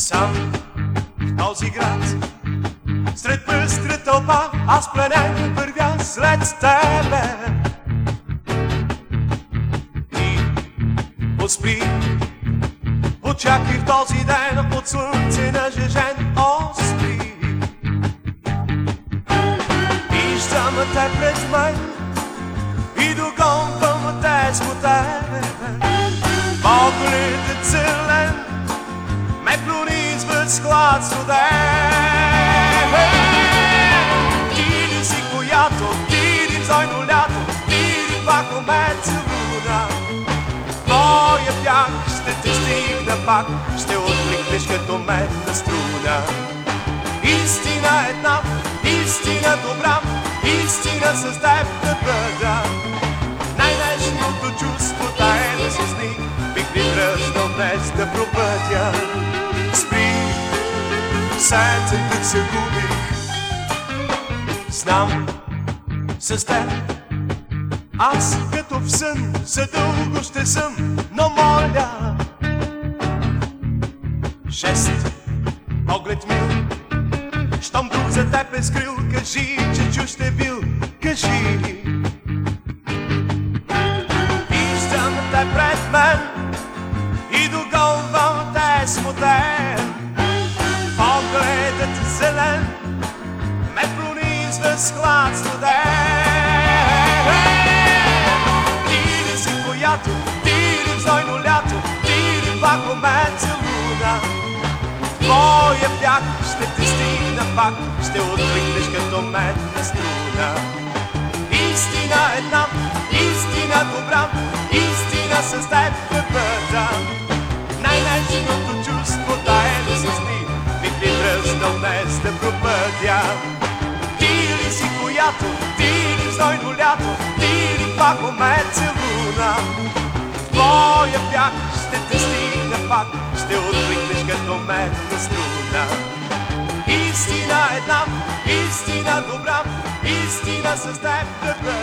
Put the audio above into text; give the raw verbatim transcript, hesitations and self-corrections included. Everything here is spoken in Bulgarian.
Сам в този град, сред пъстра тълпа, аз пленен вървя след тебе. Ти поспи, очаквай в този ден от слънце нажежен, о, спи. Виждам те пред мен и догонвам те с тебе. Погледът зелен ме пронизва с хлад студен. Ти ли си, която, ти ли зойно лято, ти ли пак ме целуна. Твоя бяг ще те стигна пак, ще откликнеш като медна струна. Истина една, истина добра, истина с теб да бъда. Най-нежното чувство тайна с них бих ви дръзнал днес да пропътя. Спри, сетен се губих, знам с теб аз като в сън задълго ще съм, но моля жест, поглед мил, щом друг за теб е скрил, кажи, че чужд е бил, кажи. Виждам те пред мен и догонвам те смутен. Погледът зелен ме пронизва с хлад студен. Ти ли си, която, ти ли в зойно лято, ти ли пак ме целуна. Твоя бяг ще те стигна пак, ще откликнеш като медна струна. Истина една, истина добра, истина с теб да бъда. Най-нежното чувство тайно с них бих ви дръзнал днес да пропътя. Ти ли си, която, ти ли в зойно лято, ти ли пак ме целуна. Твоя бяг ще те стигна пак, ще откликнеш като медна струна. Истина една, истина добра, истина с теб да бъда.